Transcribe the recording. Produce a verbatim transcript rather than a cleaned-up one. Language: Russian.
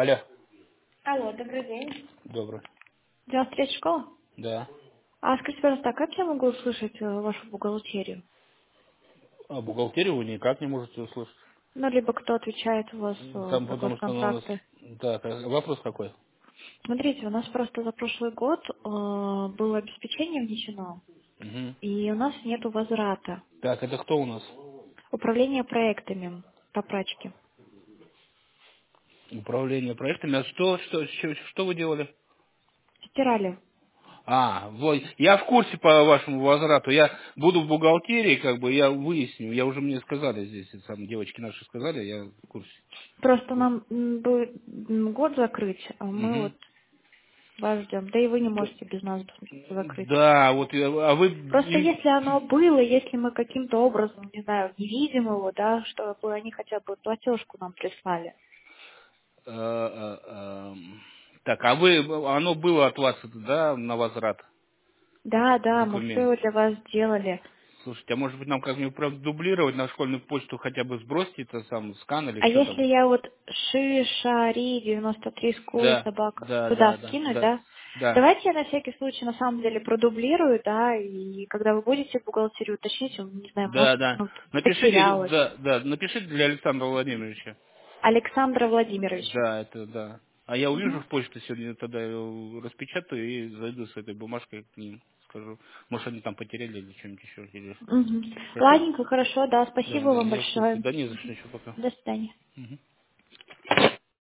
Алло. Алло, добрый день. Добрый. девяносто третья школа? Да. А скажите, пожалуйста, а как я могу услышать э, вашу бухгалтерию? А бухгалтерию вы никак не можете услышать. Ну, либо кто отвечает у вас э, Там за потому что она у нас... госконтракты? Так, а вопрос какой? Смотрите, у нас просто за прошлый год э, было обеспечение внесено, Мгм. и у нас нету возврата. Так, это кто у нас? Управление проектами по прачке. Управление проектами. А что, что, что, что вы делали? Стирали. А, вот, я в курсе по вашему возврату. Я буду в бухгалтерии, как бы, я выясню. Я уже мне сказали здесь, там, девочки наши сказали, я в курсе. Просто нам м, будет м, год закрыть, а мы Мгм. вот вас ждем. Да и вы не Да, можете без нас закрыть. да, вот, я- а вы... Просто и- если оно было, если мы каким-то образом, не знаю, не видим его, да, чтобы они хотя бы платежку нам прислали. э, э, эм, так, а вы, оно было от вас, да, на возврат? Да, да, мы все Документ. его для вас сделали. Слушайте, а может быть нам как-нибудь продублировать на школьную почту, хотя бы сбросить это сам скан или А что если там? я вот шишари девяносто три school Да, собака да, туда да, да, скинуть, да, да? да, Давайте я на всякий случай на самом деле продублирую, да, и когда вы будете в бухгалтерию уточнить, не знаю, может, да, да. ну, Напишите, потерялось. да, да, напишите для Александра Владимировича. Александра Владимировича. Да, это да. А я увижу Мгм. в почту сегодня, тогда я его распечатаю и зайду с этой бумажкой к ним, скажу. Может, они там потеряли или что-нибудь еще. Или... Мгм. Хорошо? Ладненько, хорошо, да, Да, спасибо да, вам я в курсе. большое. Да не за что, Мгм. еще пока. До свидания. Мгм.